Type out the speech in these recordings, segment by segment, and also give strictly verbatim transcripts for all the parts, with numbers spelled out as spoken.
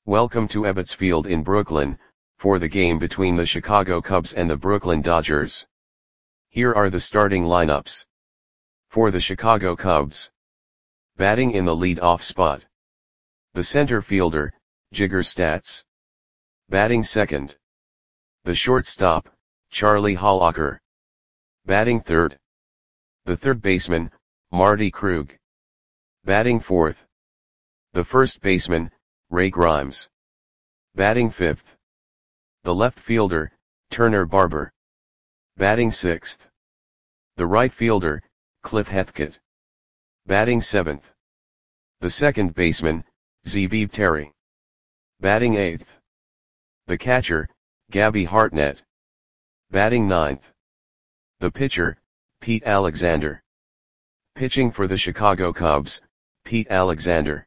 Welcome to Ebbets Field in Brooklyn, for the game between the Chicago Cubs and the Brooklyn Dodgers. Here are the starting lineups. For the Chicago Cubs. Batting in the lead-off spot. The center fielder, Jigger Statz. Batting second. The shortstop, Charlie Hollacker. Batting third. The third baseman, Marty Krug. Batting fourth. The first baseman, Ray Grimes. Batting fifth. The left fielder, Turner Barber. Batting sixth. The right fielder, Cliff Hethkett. Batting seventh. The second baseman, Zebib Terry. Batting eighth. The catcher, Gabby Hartnett. Batting ninth. The pitcher, Pete Alexander. Pitching for the Chicago Cubs, Pete Alexander.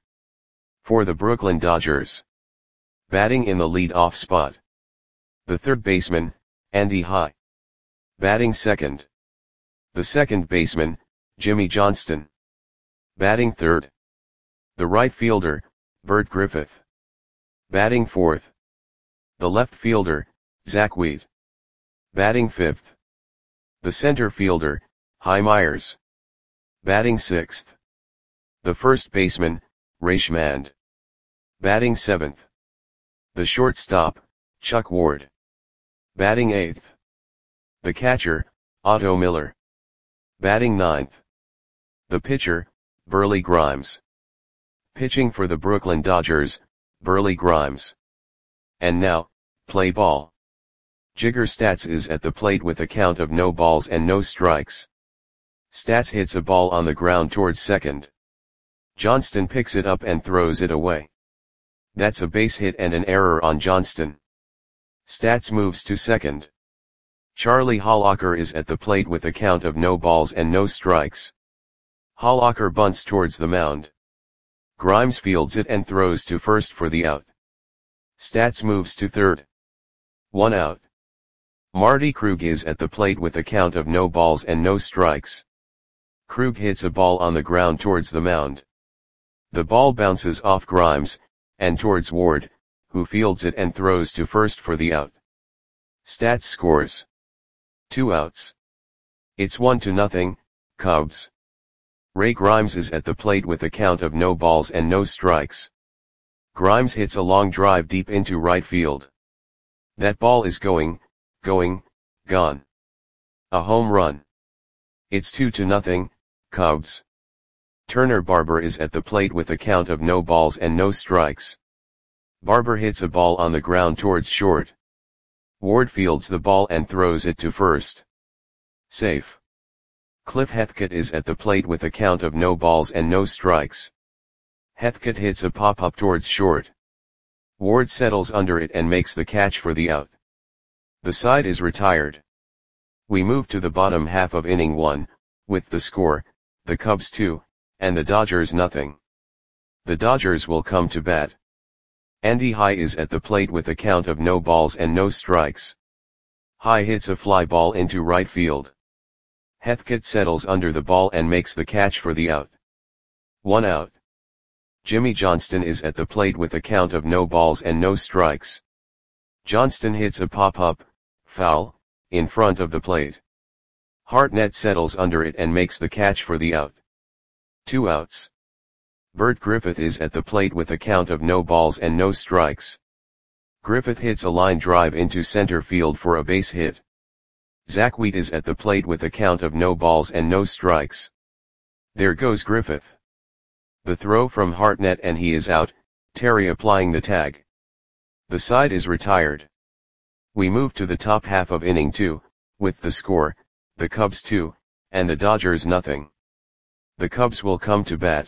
For the Brooklyn Dodgers. Batting in the lead-off spot. The third baseman, Andy High. Batting second. The second baseman, Jimmy Johnston. Batting third. The right fielder, Bert Griffith. Batting fourth. The left fielder, Zach Wheat. Batting fifth. The center fielder, Hy Myers. Batting sixth. The first baseman, Ray Schmand. Batting seventh. The shortstop, Chuck Ward. Batting eighth. The catcher, Otto Miller. Batting ninth. The pitcher, Burley Grimes. Pitching for the Brooklyn Dodgers, Burley Grimes. And now, play ball. Jigger Statz is at the plate with a count of no balls and no strikes. Statz hits a ball on the ground towards second. Johnston picks it up and throws it away. That's a base hit and an error on Johnston. Statz moves to second. Charlie Hollacker is at the plate with a count of no balls and no strikes. Hollacker bunts towards the mound. Grimes fields it and throws to first for the out. Statz moves to third. One out. Marty Krug is at the plate with a count of no balls and no strikes. Krug hits a ball on the ground towards the mound. The ball bounces off Grimes, and towards Ward, who fields it and throws to first for the out. Statz scores. Two outs. It's one to nothing, Cubs. Ray Grimes is at the plate with a count of no balls and no strikes. Grimes hits a long drive deep into right field. That ball is going, going, gone. A home run. It's two to nothing, Cubs. Turner Barber is at the plate with a count of no balls and no strikes. Barber hits a ball on the ground towards short. Ward fields the ball and throws it to first. Safe. Cliff Hethkett is at the plate with a count of no balls and no strikes. Hethkett hits a pop-up towards short. Ward settles under it and makes the catch for the out. The side is retired. We move to the bottom half of inning one, with the score, the Cubs two, and the Dodgers nothing. The Dodgers will come to bat. Andy High is at the plate with a count of no balls and no strikes. High hits a fly ball into right field. Hethkett settles under the ball and makes the catch for the out. One out. Jimmy Johnston is at the plate with a count of no balls and no strikes. Johnston hits a pop-up, foul, in front of the plate. Hartnett settles under it and makes the catch for the out. Two outs. Bert Griffith is at the plate with a count of no balls and no strikes. Griffith hits a line drive into center field for a base hit. Zach Wheat is at the plate with a count of no balls and no strikes. There goes Griffith. The throw from Hartnett and he is out, Terry applying the tag. The side is retired. We move to the top half of inning two, with the score, the Cubs two, and the Dodgers nothing. The Cubs will come to bat.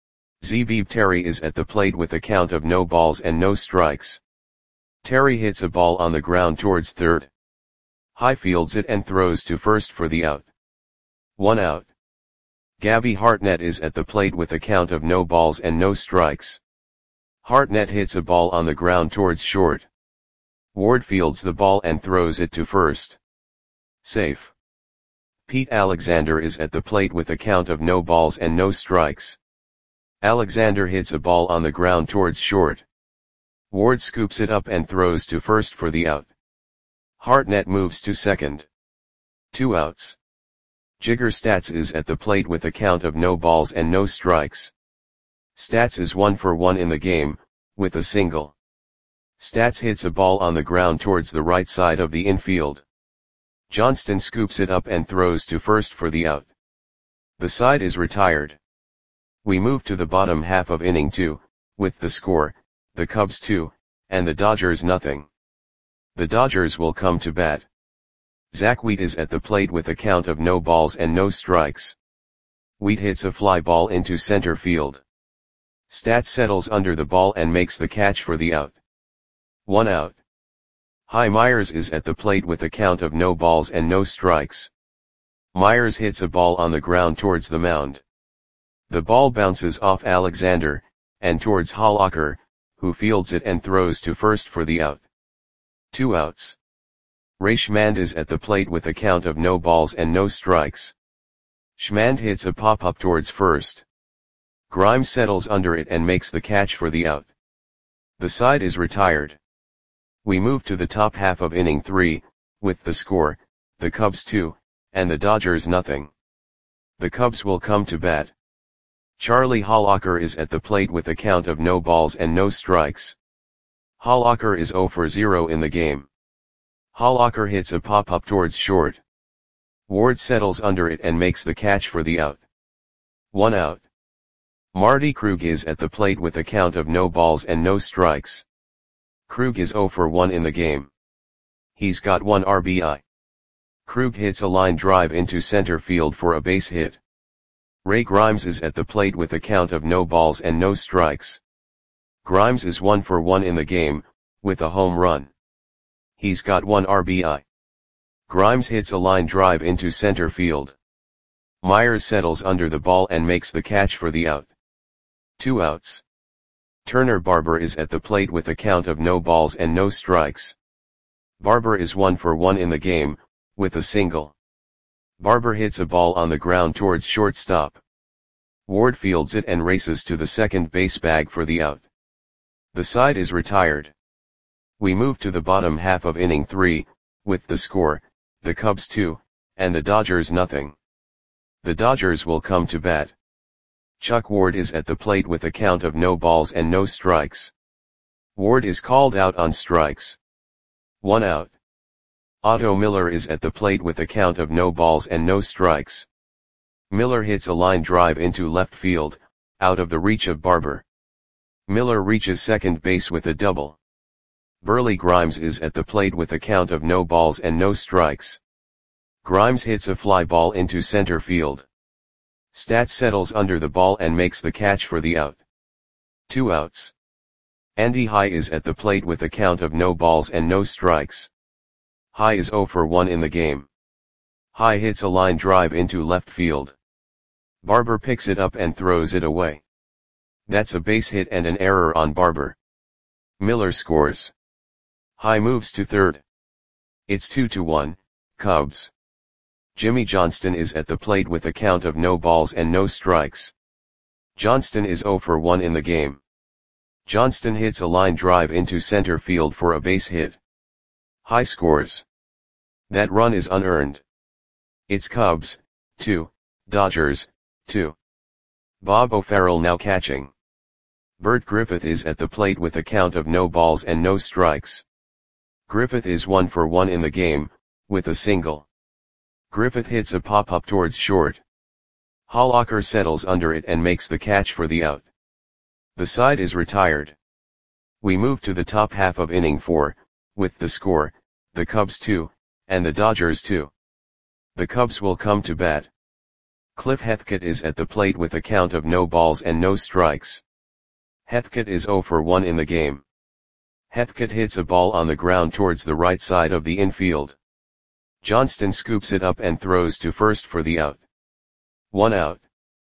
Zebib Terry is at the plate with a count of no balls and no strikes. Terry hits a ball on the ground towards third. High fields it and throws to first for the out. One out. Gabby Hartnett is at the plate with a count of no balls and no strikes. Hartnett hits a ball on the ground towards short. Ward fields the ball and throws it to first. Safe. Pete Alexander is at the plate with a count of no balls and no strikes. Alexander hits a ball on the ground towards short. Ward scoops it up and throws to first for the out. Hartnett moves to second. Two outs. Jigger Stats is at the plate with a count of no balls and no strikes. Stats is one for one in the game, with a single. Stats hits a ball on the ground towards the right side of the infield. Johnston scoops it up and throws to first for the out. The side is retired. We move to the bottom half of inning two, with the score, the Cubs two, and the Dodgers nothing. The Dodgers will come to bat. Zach Wheat is at the plate with a count of no balls and no strikes. Wheat hits a fly ball into center field. Stats settles under the ball and makes the catch for the out. One out. Hy Myers is at the plate with a count of no balls and no strikes. Myers hits a ball on the ground towards the mound. The ball bounces off Alexander, and towards Hollacker, who fields it and throws to first for the out. Two outs. Ray Schmand is at the plate with a count of no balls and no strikes. Schmand hits a pop-up towards first. Grimes settles under it and makes the catch for the out. The side is retired. We move to the top half of inning three, with the score, the Cubs two, and the Dodgers nothing. The Cubs will come to bat. Charlie Hollacker is at the plate with a count of no balls and no strikes. Hollacker is zero for zero in the game. Hollacker hits a pop-up towards short. Ward settles under it and makes the catch for the out. One out. Marty Krug is at the plate with a count of no balls and no strikes. Krug is zero for one in the game. He's got one R B I. Krug hits a line drive into center field for a base hit. Ray Grimes is at the plate with a count of no balls and no strikes. Grimes is one for one in the game, with a home run. He's got one R B I. Grimes hits a line drive into center field. Myers settles under the ball and makes the catch for the out. Two outs. Turner Barber is at the plate with a count of no balls and no strikes. Barber is one for one in the game, with a single. Barber hits a ball on the ground towards shortstop. Ward fields it and races to the second base bag for the out. The side is retired. We move to the bottom half of inning three, with the score, the Cubs two, and the Dodgers nothing. The Dodgers will come to bat. Chuck Ward is at the plate with a count of no balls and no strikes. Ward is called out on strikes. One out. Otto Miller is at the plate with a count of no balls and no strikes. Miller hits a line drive into left field, out of the reach of Barber. Miller reaches second base with a double. Burley Grimes is at the plate with a count of no balls and no strikes. Grimes hits a fly ball into center field. Stats settles under the ball and makes the catch for the out. Two outs. Andy High is at the plate with a count of no balls and no strikes. High is zero for one in the game. High hits a line drive into left field. Barber picks it up and throws it away. That's a base hit and an error on Barber. Miller scores. High moves to third. It's two to one, Cubs. Jimmy Johnston is at the plate with a count of no balls and no strikes. Johnston is zero for one in the game. Johnston hits a line drive into center field for a base hit. High scores. That run is unearned. It's Cubs, two, Dodgers, two. Bob O'Farrell now catching. Bert Griffith is at the plate with a count of no balls and no strikes. Griffith is one for one in the game, with a single. Griffith hits a pop-up towards short. Hollacker settles under it and makes the catch for the out. The side is retired. We move to the top half of inning four, with the score, the Cubs two, and the Dodgers two. The Cubs will come to bat. Cliff Heathcote is at the plate with a count of no balls and no strikes. Heathcote is zero for one in the game. Heathcote hits a ball on the ground towards the right side of the infield. Johnston scoops it up and throws to first for the out. One out.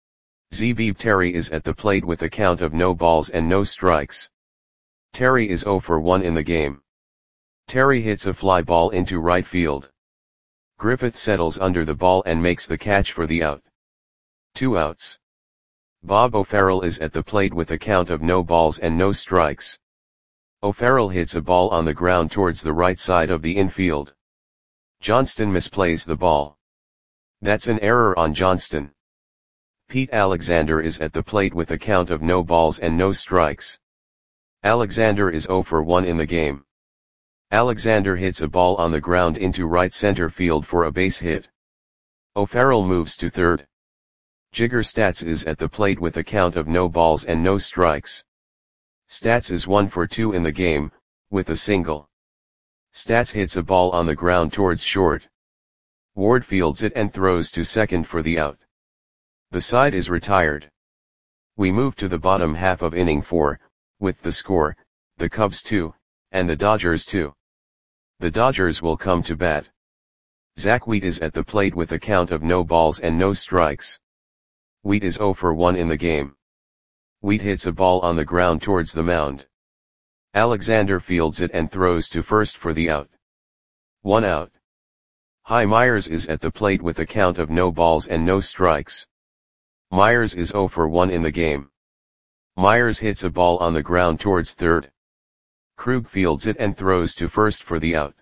Zebib Terry is at the plate with a count of no balls and no strikes. Terry is zero for one in the game. Terry hits a fly ball into right field. Griffith settles under the ball and makes the catch for the out. Two outs. Bob O'Farrell is at the plate with a count of no balls and no strikes. O'Farrell hits a ball on the ground towards the right side of the infield. Johnston misplays the ball. That's an error on Johnston. Pete Alexander is at the plate with a count of no balls and no strikes. Alexander is zero for one in the game. Alexander hits a ball on the ground into right center field for a base hit. O'Farrell moves to third. Jigger Stats is at the plate with a count of no balls and no strikes. Stats is one for two in the game, with a single. Stats hits a ball on the ground towards short. Ward fields it and throws to second for the out. The side is retired. We move to the bottom half of inning four, with the score, the Cubs two, and the Dodgers two. The Dodgers will come to bat. Zach Wheat is at the plate with a count of no balls and no strikes. Wheat is zero for one in the game. Wheat hits a ball on the ground towards the mound. Alexander fields it and throws to first for the out. One out. Hy Myers is at the plate with a count of no balls and no strikes. Myers is zero for one in the game. Myers hits a ball on the ground towards third. Krug fields it and throws to first for the out.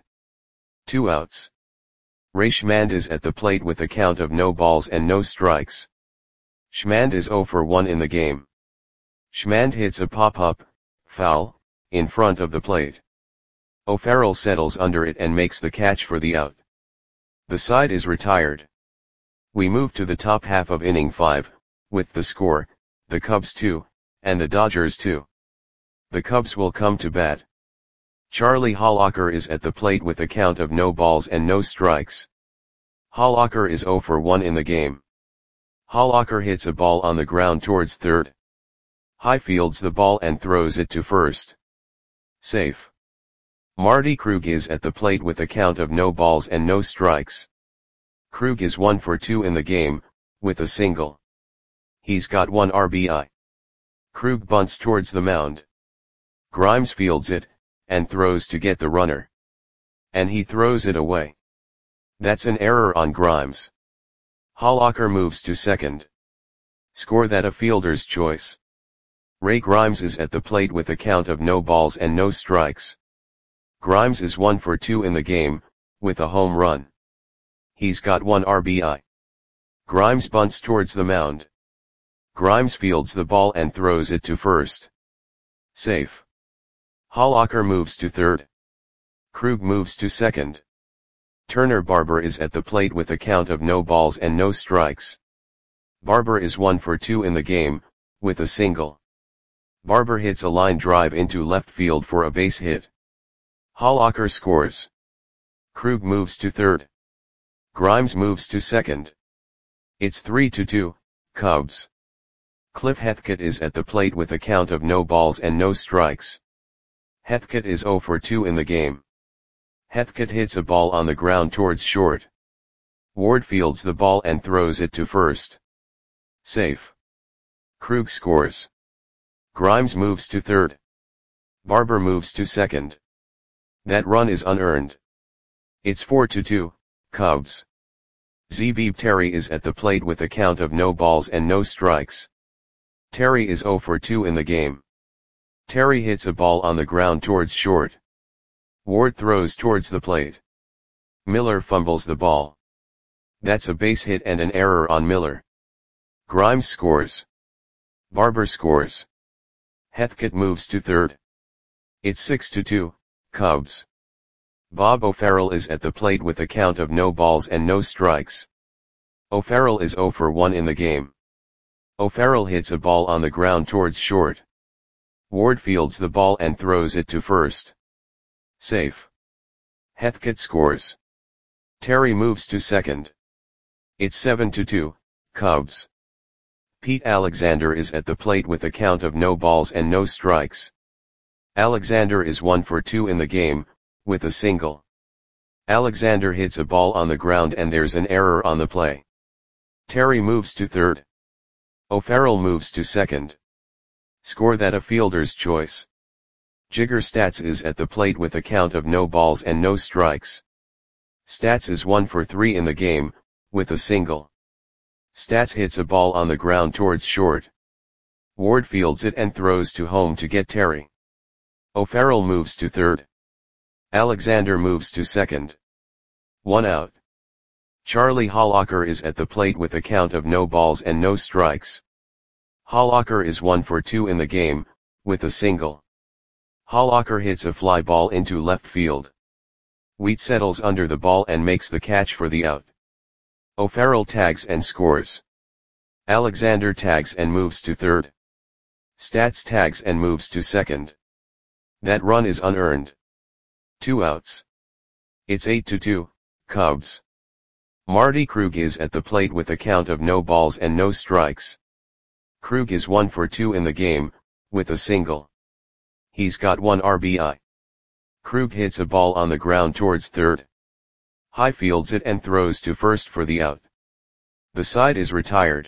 Two outs. Ray Schmand is at the plate with a count of no balls and no strikes. Schmand is zero for one in the game. Schmand hits a pop-up, foul, in front of the plate. O'Farrell settles under it and makes the catch for the out. The side is retired. We move to the top half of inning five, with the score, the Cubs two, and the Dodgers two. The Cubs will come to bat. Charlie Hollacker is at the plate with a count of no balls and no strikes. Hollacker is zero for one in the game. Hollacker hits a ball on the ground towards third. Hy fields the ball and throws it to first. Safe. Marty Krug is at the plate with a count of no balls and no strikes. Krug is one for two in the game, with a single. He's got one R B I. Krug bunts towards the mound. Grimes fields it, and throws to get the runner. And he throws it away. That's an error on Grimes. Hollacker moves to second. Score that a fielder's choice. Ray Grimes is at the plate with a count of no balls and no strikes. Grimes is one for two in the game, with a home run. He's got one R B I. Grimes bunts towards the mound. Grimes fields the ball and throws it to first. Safe. Hollacker moves to third. Krug moves to second. Turner Barber is at the plate with a count of no balls and no strikes. Barber is one for two in the game, with a single. Barber hits a line drive into left field for a base hit. Hollacker scores. Krug moves to third. Grimes moves to second. It's three to two, Cubs. Cliff Heathcote is at the plate with a count of no balls and no strikes. Heathcote is zero for two in the game. Heathcote hits a ball on the ground towards short. Ward fields the ball and throws it to first. Safe. Krug scores. Grimes moves to third. Barber moves to second. That run is unearned. It's four to two, Cubs. Zebib Terry is at the plate with a count of no balls and no strikes. Terry is zero for two in the game. Terry hits a ball on the ground towards short. Ward throws towards the plate. Miller fumbles the ball. That's a base hit and an error on Miller. Grimes scores. Barber scores. Heathcote moves to third. It's six to two, Cubs. Bob O'Farrell is at the plate with a count of no balls and no strikes. O'Farrell is zero for one in the game. O'Farrell hits a ball on the ground towards short. Ward fields the ball and throws it to first. Safe. Heathcote scores. Terry moves to second. It's seven to two, Cubs. Pete Alexander is at the plate with a count of no balls and no strikes. Alexander is one for two in the game, with a single. Alexander hits a ball on the ground and there's an error on the play. Terry moves to third. O'Farrell moves to second. Score that a fielder's choice. Jigger Stats is at the plate with a count of no balls and no strikes. Stats is one for three in the game, with a single. Stats hits a ball on the ground towards short. Ward fields it and throws to home to get Terry. O'Farrell moves to third. Alexander moves to second. One out. Charlie Hollacker is at the plate with a count of no balls and no strikes. Hollacker is one for two in the game, with a single. Hollacker hits a fly ball into left field. Wheat settles under the ball and makes the catch for the out. O'Farrell tags and scores. Alexander tags and moves to third. Stats tags and moves to second. That run is unearned. Two outs. It's eight to two, Cubs. Marty Krug is at the plate with a count of no balls and no strikes. Krug is one for two in the game, with a single. He's got one R B I. Krug hits a ball on the ground towards third. High fields it and throws to first for the out. The side is retired.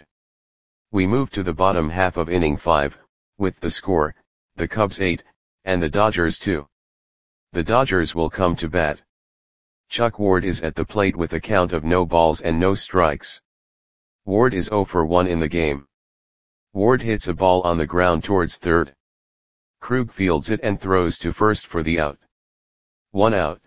We move to the bottom half of inning five, with the score, the Cubs eight, and the Dodgers two. The Dodgers will come to bat. Chuck Ward is at the plate with a count of no balls and no strikes. Ward is zero for one in the game. Ward hits a ball on the ground towards third. Krug fields it and throws to first for the out. One out.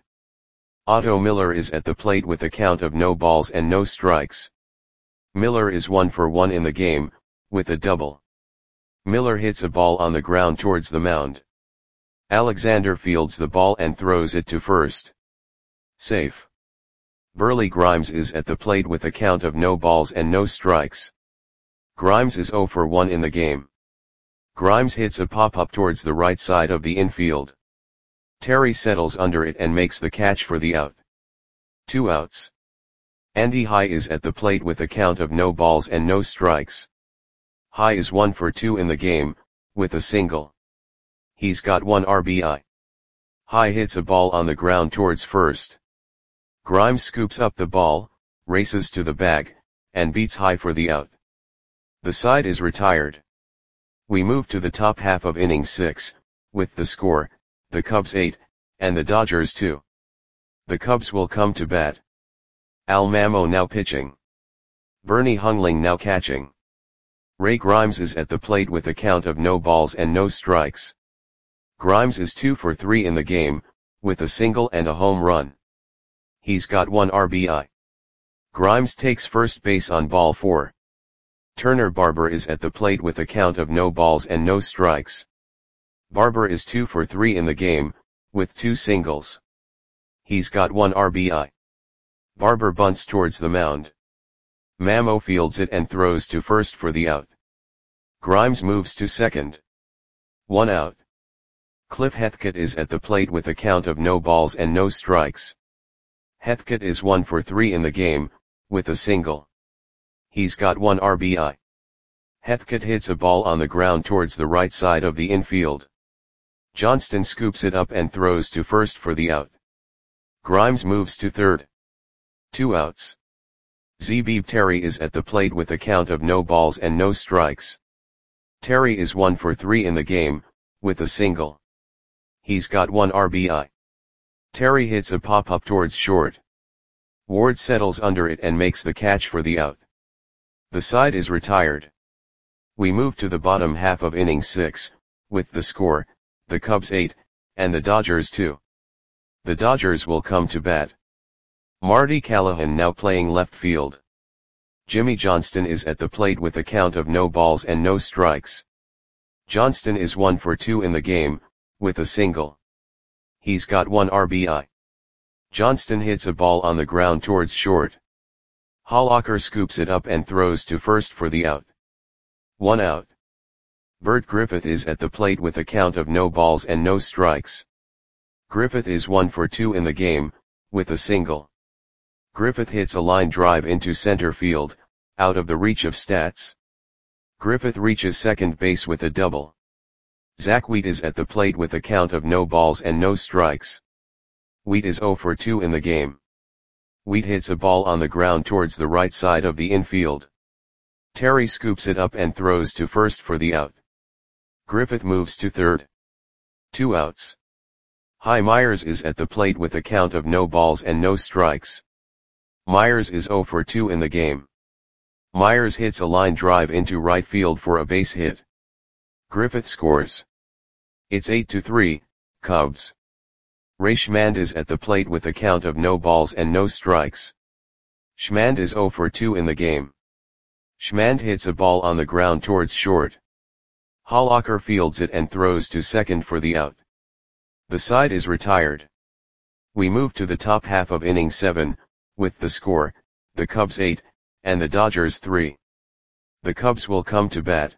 Otto Miller is at the plate with a count of no balls and no strikes. Miller is one for one in the game, with a double. Miller hits a ball on the ground towards the mound. Alexander fields the ball and throws it to first. Safe. Burley Grimes is at the plate with a count of no balls and no strikes. Grimes is zero for one in the game. Grimes hits a pop-up towards the right side of the infield. Terry settles under it and makes the catch for the out. Two outs. Andy High is at the plate with a count of no balls and no strikes. High is one for two in the game, with a single. He's got one R B I. High hits a ball on the ground towards first. Grimes scoops up the ball, races to the bag, and beats High for the out. The side is retired. We move to the top half of inning six, with the score, the Cubs eight, and the Dodgers two. The Cubs will come to bat. Al Mamo now pitching. Bernie Hungling now catching. Ray Grimes is at the plate with a count of no balls and no strikes. Grimes is two for three in the game, with a single and a home run. He's got one R B I. Grimes takes first base on ball four. Turner Barber is at the plate with a count of no balls and no strikes. Barber is two for three in the game, with two singles. He's got one R B I. Barber bunts towards the mound. Mamo fields it and throws to first for the out. Grimes moves to second. One out. Cliff Heathcote is at the plate with a count of no balls and no strikes. Heathcote is one for three in the game, with a single. He's got one R B I. Heathcote hits a ball on the ground towards the right side of the infield. Johnston scoops it up and throws to first for the out. Grimes moves to third. Two outs. Zebib Terry is at the plate with a count of no balls and no strikes. Terry is one for three in the game, with a single. He's got one R B I. Terry hits a pop-up towards short. Ward settles under it and makes the catch for the out. The side is retired. We move to the bottom half of inning six, with the score, the Cubs eight, and the Dodgers two. The Dodgers will come to bat. Marty Callahan now playing left field. Jimmy Johnston is at the plate with a count of no balls and no strikes. Johnston is one for two in the game, with a single. He's got one R B I. Johnston hits a ball on the ground towards short. Hollacker scoops it up and throws to first for the out. One out. Bert Griffith is at the plate with a count of no balls and no strikes. Griffith is one for two in the game, with a single. Griffith hits a line drive into center field, out of the reach of stats. Griffith reaches second base with a double. Zach Wheat is at the plate with a count of no balls and no strikes. Wheat is zero for two in the game. Wheat hits a ball on the ground towards the right side of the infield. Terry scoops it up and throws to first for the out. Griffith moves to third. Two outs. High Myers is at the plate with a count of no balls and no strikes. Myers is zero for two in the game. Myers hits a line drive into right field for a base hit. Griffith scores. It's eight to three, Cubs. Ray Schmand is at the plate with a count of no balls and no strikes. Schmand is zero for two in the game. Schmand hits a ball on the ground towards short. Hollacker fields it and throws to second for the out. The side is retired. We move to the top half of inning seven, with the score, the Cubs eight, and the Dodgers three. The Cubs will come to bat.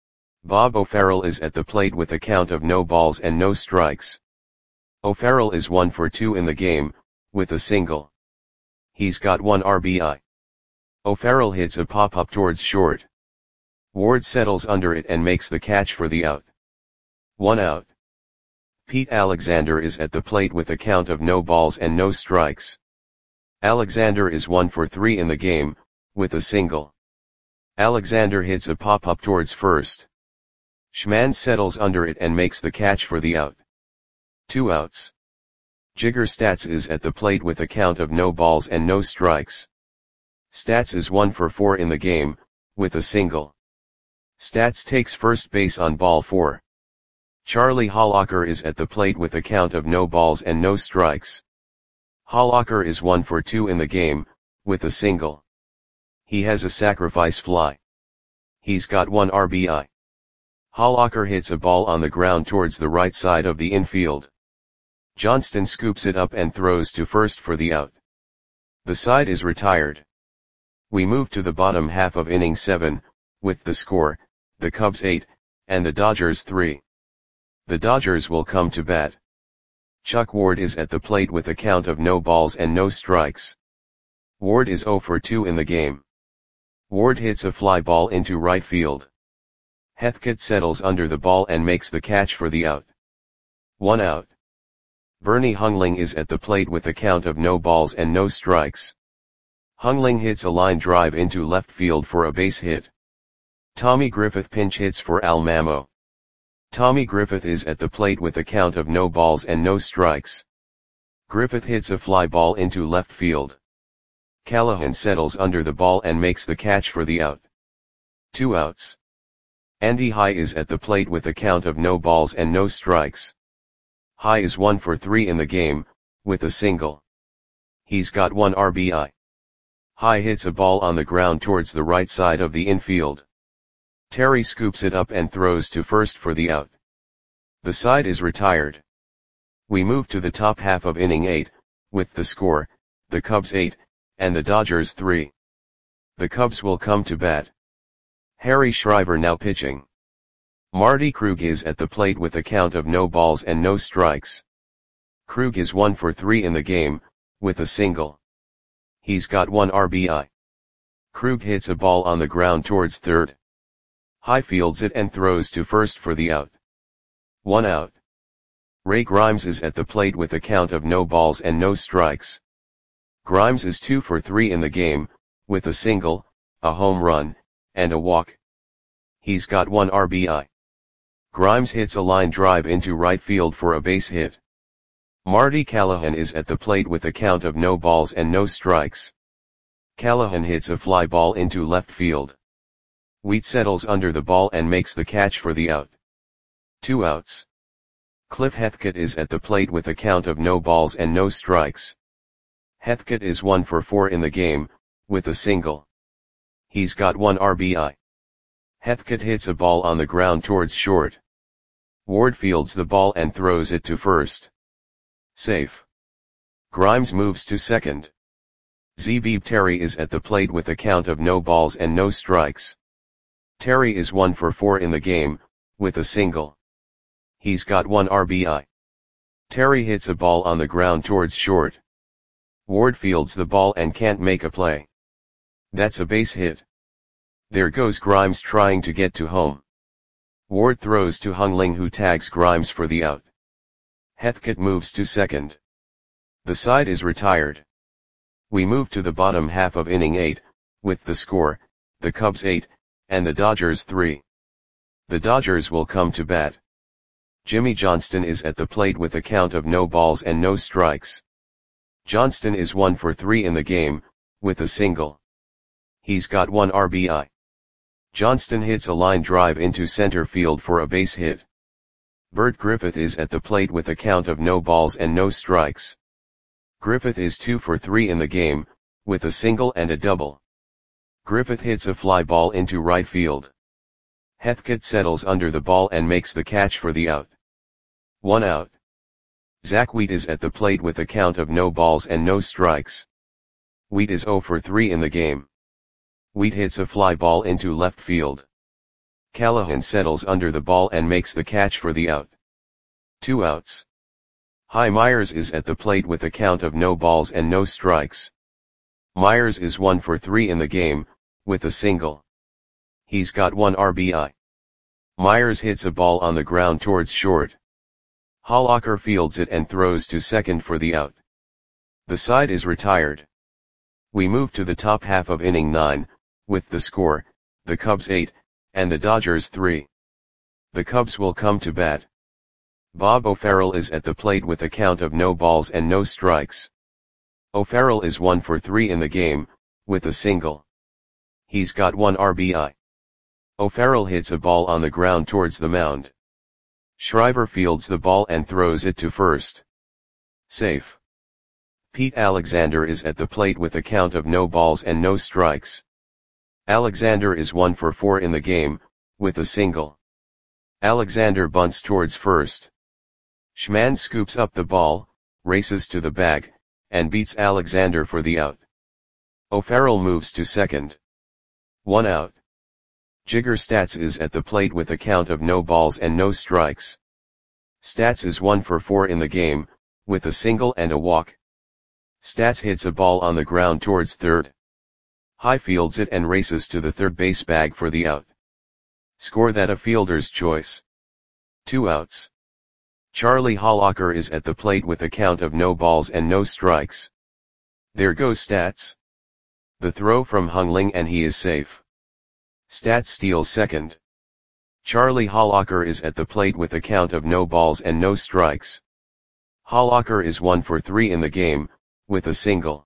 Bob O'Farrell is at the plate with a count of no balls and no strikes. O'Farrell is one for two in the game, with a single. He's got one R B I. O'Farrell hits a pop-up towards short. Ward settles under it and makes the catch for the out. One out. Pete Alexander is at the plate with a count of no balls and no strikes. Alexander is one for three in the game, with a single. Alexander hits a pop-up towards first. Schmand settles under it and makes the catch for the out. Two outs. Jigger Stats is at the plate with a count of no balls and no strikes. Stats is one for four in the game, with a single. Stats takes first base on ball four. Charlie Hollacker is at the plate with a count of no balls and no strikes. Hollacker is one for two in the game, with a single. He has a sacrifice fly. He's got one R B I. Hollacker hits a ball on the ground towards the right side of the infield. Johnston scoops it up and throws to first for the out. The side is retired. We move to the bottom half of inning seven, with the score, the Cubs eight, and the Dodgers three. The Dodgers will come to bat. Chuck Ward is at the plate with a count of no balls and no strikes. Ward is zero for two in the game. Ward hits a fly ball into right field. Heathcote settles under the ball and makes the catch for the out. One out. Bernie Hungling is at the plate with a count of no balls and no strikes. Hungling hits a line drive into left field for a base hit. Tommy Griffith pinch hits for Al Mamo. Tommy Griffith is at the plate with a count of no balls and no strikes. Griffith hits a fly ball into left field. Callahan settles under the ball and makes the catch for the out. Two outs. Andy High is at the plate with a count of no balls and no strikes. High is one for three in the game, with a single. He's got one R B I. High hits a ball on the ground towards the right side of the infield. Terry scoops it up and throws to first for the out. The side is retired. We move to the top half of inning eight, with the score, the Cubs eight, and the Dodgers three. The Cubs will come to bat. Harry Shriver now pitching. Marty Krug is at the plate with a count of no balls and no strikes. Krug is one for three in the game, with a single. He's got one R B I. Krug hits a ball on the ground towards third. High fields it and throws to first for the out. One out. Ray Grimes is at the plate with a count of no balls and no strikes. Grimes is two for three in the game, with a single, a home run, and a walk. He's got one R B I. Grimes hits a line drive into right field for a base hit. Marty Callahan is at the plate with a count of no balls and no strikes. Callahan hits a fly ball into left field. Wheat settles under the ball and makes the catch for the out. Two outs. Cliff Heathcote is at the plate with a count of no balls and no strikes. Heathcote is one for four in the game, with a single. He's got one R B I. Heathcote hits a ball on the ground towards short. Ward fields the ball and throws it to first. Safe. Grimes moves to second. Zeebeeb Terry is at the plate with a count of no balls and no strikes. Terry is one for four in the game, with a single. He's got one R B I. Terry hits a ball on the ground towards short. Ward fields the ball and can't make a play. That's a base hit. There goes Grimes trying to get to home. Ward throws to Hungling, who tags Grimes for the out. Heathcote moves to second. The side is retired. We move to the bottom half of inning eight, with the score, the Cubs eight, and the Dodgers three. The Dodgers will come to bat. Jimmy Johnston is at the plate with a count of no balls and no strikes. Johnston is one for three in the game, with a single. He's got one R B I. Johnston hits a line drive into center field for a base hit. Bert Griffith is at the plate with a count of no balls and no strikes. Griffith is two for three in the game, with a single and a double. Griffith hits a fly ball into right field. Heathcote settles under the ball and makes the catch for the out. One out. Zach Wheat is at the plate with a count of no balls and no strikes. Wheat is zero for three in the game. Wheat hits a fly ball into left field. Callahan settles under the ball and makes the catch for the out. Two outs. Hy Myers is at the plate with a count of no balls and no strikes. Myers is one for three in the game, with a single. He's got one R B I. Myers hits a ball on the ground towards short. Hollacker fields it and throws to second for the out. The side is retired. We move to the top half of inning nine, with the score, the Cubs eight, and the Dodgers three. The Cubs will come to bat. Bob O'Farrell is at the plate with a count of no balls and no strikes. O'Farrell is one for three in the game, with a single. He's got one R B I. O'Farrell hits a ball on the ground towards the mound. Shriver fields the ball and throws it to first. Safe. Pete Alexander is at the plate with a count of no balls and no strikes. Alexander is one for four in the game, with a single. Alexander bunts towards first. Schman scoops up the ball, races to the bag, and beats Alexander for the out. O'Farrell moves to second. One out. Jigger Stats is at the plate with a count of no balls and no strikes. Stats is one for four in the game, with a single and a walk. Stats hits a ball on the ground towards third. Hy fields it and races to the third base bag for the out. Score that a fielder's choice. Two outs. Charlie Hollacker is at the plate with a count of no balls and no strikes. There goes Stats. The throw from Hung Ling and he is safe. Stats steals second. Charlie Hollacker is at the plate with a count of no balls and no strikes. Hollacker is one for three in the game, with a single.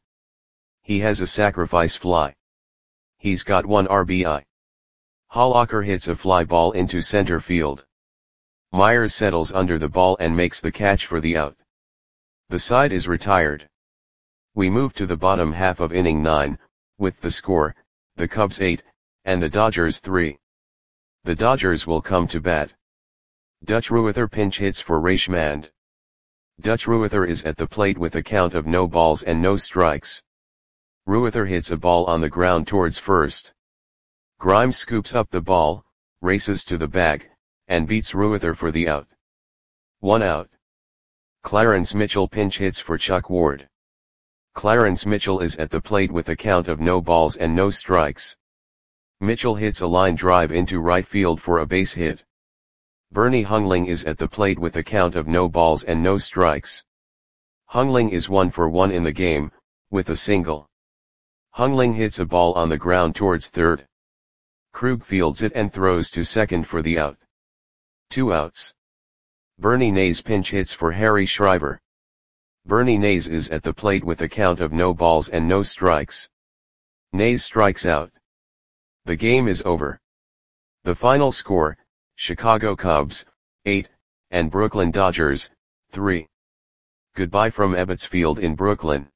He has a sacrifice fly. He's got one R B I. Hollacker hits a fly ball into center field. Myers settles under the ball and makes the catch for the out. The side is retired. We move to the bottom half of inning nine, with the score, the Cubs eight, and the Dodgers three. The Dodgers will come to bat. Dutch Ruether pinch hits for Ray Schmand. Dutch Ruether is at the plate with a count of no balls and no strikes. Ruether hits a ball on the ground towards first. Grimes scoops up the ball, races to the bag, and beats Ruether for the out. One out. Clarence Mitchell pinch hits for Chuck Ward. Clarence Mitchell is at the plate with a count of no balls and no strikes. Mitchell hits a line drive into right field for a base hit. Bernie Hung Ling is at the plate with a count of no balls and no strikes. Hung Ling is one for one in the game, with a single. Hung Ling hits a ball on the ground towards third. Krug fields it and throws to second for the out. Two outs. Bernie Nays pinch hits for Harry Shriver. Bernie Nays is at the plate with a count of no balls and no strikes. Nays strikes out. The game is over. The final score, Chicago Cubs, eight, and Brooklyn Dodgers, three. Goodbye from Ebbets Field in Brooklyn.